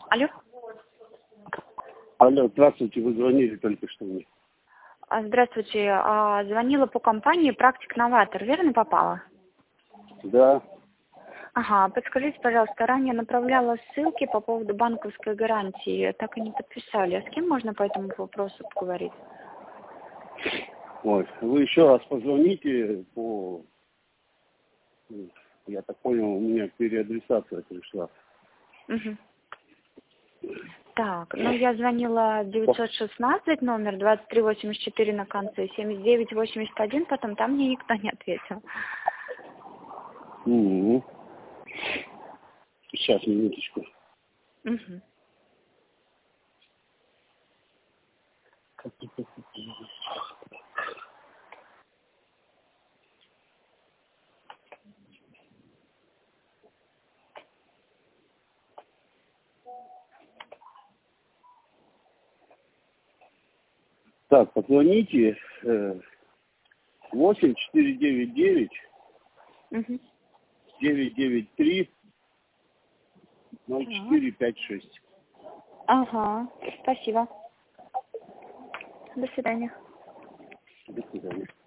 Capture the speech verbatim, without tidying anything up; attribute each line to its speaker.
Speaker 1: Алло.
Speaker 2: Алло, здравствуйте, вы звонили только что мне.
Speaker 1: А, Здравствуйте. А, Звонила по компании «Практик Новатор». Верно попала?
Speaker 2: Да.
Speaker 1: Ага. Подскажите, пожалуйста, ранее направляла ссылки по поводу банковской гарантии. Так и не подписали. А с кем можно по этому вопросу поговорить?
Speaker 2: Ой, вы еще раз позвоните по... Я так понял, у меня переадресация пришла.
Speaker 1: Угу. Так, ну я звонила девятьсот шестнадцать, номер двадцать три восемьдесят четыре на конце, семьдесят девять восемьдесят один, потом там мне никто не ответил.
Speaker 2: Угу. Сейчас, минуточку.
Speaker 1: Угу.
Speaker 2: Так, позвоните э, восемь четыре девять девять
Speaker 1: Угу.
Speaker 2: девять девять три ноль четыре пять шесть.
Speaker 1: Ага, спасибо. До свидания.
Speaker 2: До свидания.